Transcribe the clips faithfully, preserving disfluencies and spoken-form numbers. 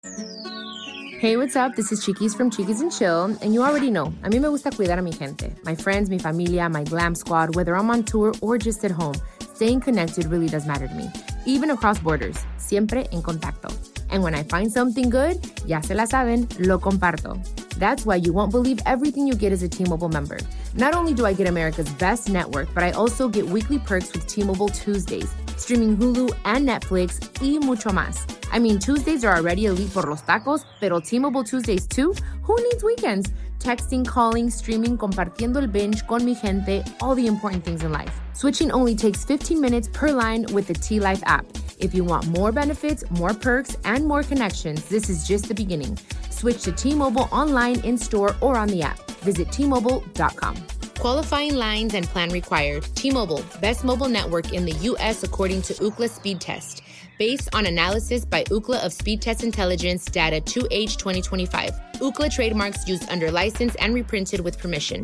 Hey, what's up? This is Chiquis from Chiquis and Chill, and you already know, a mí me gusta cuidar a mi gente, my friends, mi familia, my glam squad, whether I'm on tour or just at home. Staying connected really does matter to me, even across borders, siempre en contacto. And when I find something good, ya se la saben, lo comparto. That's why you won't believe everything you get as a T-Mobile member. Not only do I get America's best network, but I also get weekly perks with T-Mobile Tuesdays, streaming Hulu and Netflix, y mucho más. I mean, Tuesdays are already elite por los tacos, pero T-Mobile Tuesdays too? Who needs weekends? Texting, calling, streaming, compartiendo el binge con mi gente, all the important things in life. Switching only takes fifteen minutes per line with the T-Life app. If you want more benefits, more perks, and more connections, this is just the beginning. Switch to T-Mobile online, in-store, or on the app. Visit T Mobile dot com. Qualifying lines and plan required. T-Mobile, best mobile network in the U S according to Ookla Speed Test. Based on analysis by Ookla of Speed Test Intelligence data two H twenty twenty-five. Ookla trademarks used under license and reprinted with permission.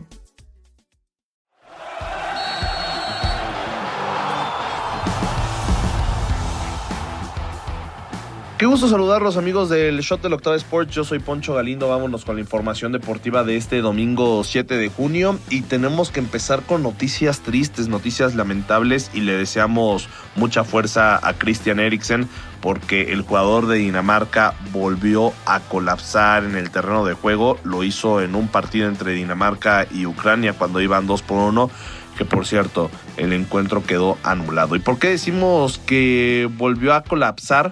Qué gusto saludarlos, amigos del Shot del Octava Sports. Yo soy Poncho Galindo. Vámonos con la información deportiva de este domingo siete de junio. Y tenemos que empezar con noticias tristes, noticias lamentables. Y le deseamos mucha fuerza a Christian Eriksen, porque el jugador de Dinamarca volvió a colapsar en el terreno de juego. Lo hizo en un partido entre Dinamarca y Ucrania cuando iban dos por uno. Que por cierto, el encuentro quedó anulado. ¿Y por qué decimos que volvió a colapsar?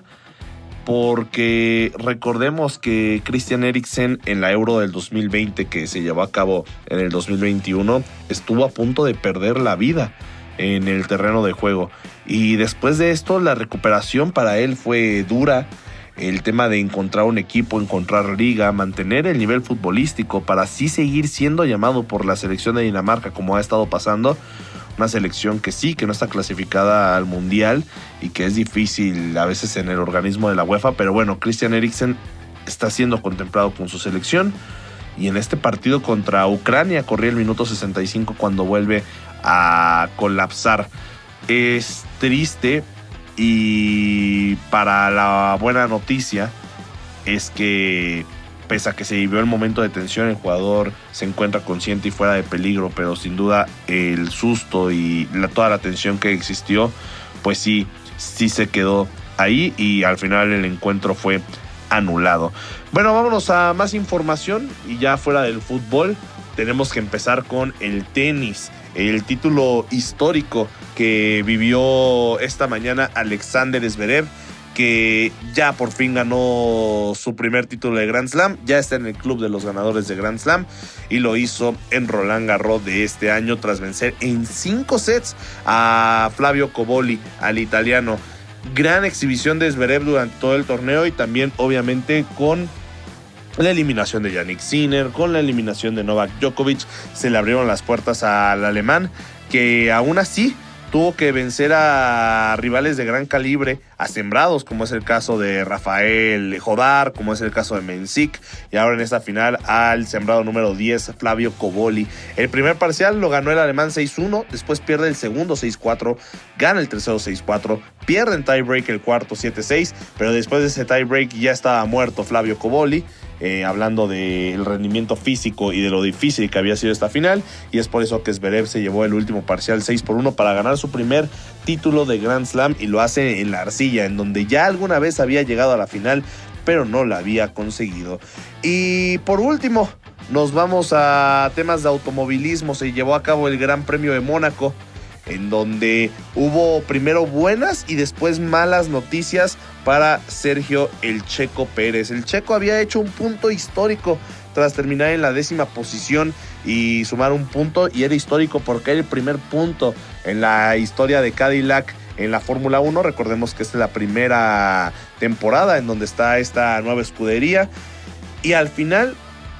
Porque recordemos que Christian Eriksen en la Euro del dos mil veinte, que se llevó a cabo en el dos mil veintiuno, estuvo a punto de perder la vida en el terreno de juego. Y después de esto, la recuperación para él fue dura. El tema de encontrar un equipo, encontrar liga, mantener el nivel futbolístico para así seguir siendo llamado por la selección de Dinamarca, como ha estado pasando. Una selección que sí, que no está clasificada al Mundial y que es difícil a veces en el organismo de la UEFA. Pero bueno, Christian Eriksen está siendo contemplado con su selección. Y en este partido contra Ucrania corría el minuto sesenta y cinco cuando vuelve a colapsar. Es triste, y para la buena noticia es que pese a que se vivió el momento de tensión, el jugador se encuentra consciente y fuera de peligro, pero sin duda el susto y la, toda la tensión que existió, pues sí, sí se quedó ahí y al final el encuentro fue anulado. Bueno, vámonos a más información y ya fuera del fútbol tenemos que empezar con el tenis. El título histórico que vivió esta mañana Alexander Zverev, que ya por fin ganó su primer título de Grand Slam, ya está en el club de los ganadores de Grand Slam y lo hizo en Roland Garros de este año tras vencer en cinco sets a Flavio Cobolli, al italiano. Gran exhibición de Zverev durante todo el torneo y también obviamente con la eliminación de Jannik Sinner, con la eliminación de Novak Djokovic, se le abrieron las puertas al alemán, que aún así tuvo que vencer a rivales de gran calibre, a sembrados, como es el caso de Rafael Jodar, como es el caso de Mensik, y ahora en esta final al sembrado número diez, Flavio Cobolli. El primer parcial lo ganó el alemán seis uno, después pierde el segundo seis cuatro, gana el tercero seis cuatro, pierde en tiebreak el cuarto siete seis, pero después de ese tiebreak ya estaba muerto Flavio Cobolli. Eh, hablando del rendimiento físico y de lo difícil que había sido esta final, y es por eso que Zverev se llevó el último parcial seis por uno para ganar su primer título de Grand Slam, y lo hace en la arcilla, en donde ya alguna vez había llegado a la final pero no la había conseguido. Y por último nos vamos a temas de automovilismo. Se llevó a cabo el Gran Premio de Mónaco, en donde hubo primero buenas y después malas noticias para Sergio el Checo Pérez. El Checo había hecho un punto histórico tras terminar en la décima posición y sumar un punto, y era histórico porque era el primer punto en la historia de Cadillac en la Fórmula uno. Recordemos que esta es la primera temporada en donde está esta nueva escudería, y al final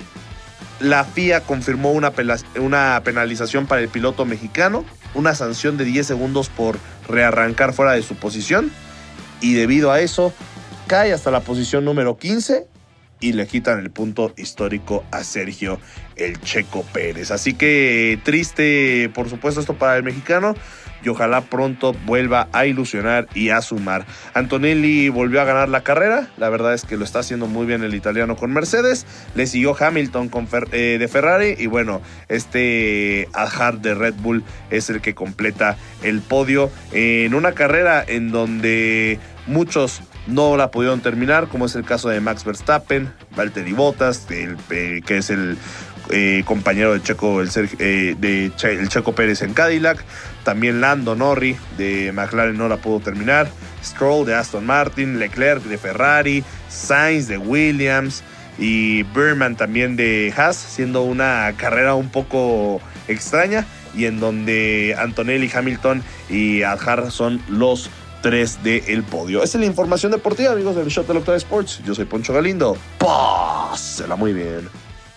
la F I A confirmó una, una penalización para el piloto mexicano, una sanción de diez segundos por rearrancar fuera de su posición, y debido a eso cae hasta la posición número quince y le quitan el punto histórico a Sergio el Checo Pérez. Así que triste, por supuesto, esto para el mexicano. y ojalá pronto vuelva a ilusionar y a sumar. Antonelli volvió a ganar la carrera, la verdad es que lo está haciendo muy bien el italiano con Mercedes, le siguió Hamilton con Fer- eh, de Ferrari y bueno, este Alhar de Red Bull es el que completa el podio en una carrera en donde muchos no la pudieron terminar, como es el caso de Max Verstappen, Valtteri Bottas, el, eh, que es el eh, compañero de Checo, el, eh, de che, el Checo Pérez en Cadillac. También Lando Norris de McLaren no la pudo terminar, Stroll de Aston Martin, Leclerc de Ferrari, Sainz de Williams y Burman también de Haas, siendo una carrera un poco extraña y en donde Antonelli, Hamilton y Alhar son los tres del podio. Esa es la información deportiva, amigos del Shot del Octave Sports. Yo soy Poncho Galindo. Pásela muy bien.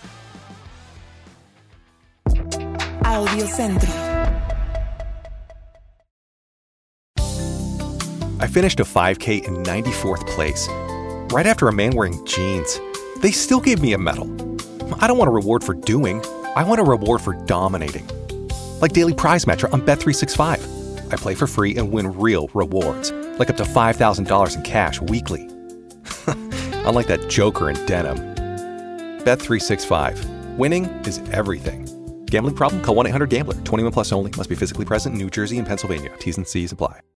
Audio Centro. I finished a five K in ninety-fourth place, right after a man wearing jeans. They still gave me a medal. I don't want a reward for doing. I want a reward for dominating. Like Daily Prize Match on Bet three sixty-five. I play for free and win real rewards, like up to five thousand dollars in cash weekly. Unlike that joker in denim. Bet three sixty-five. Winning is everything. Gambling problem? Call one eight hundred gambler. twenty-one plus only. Must be physically present in New Jersey and Pennsylvania. T's and C's apply.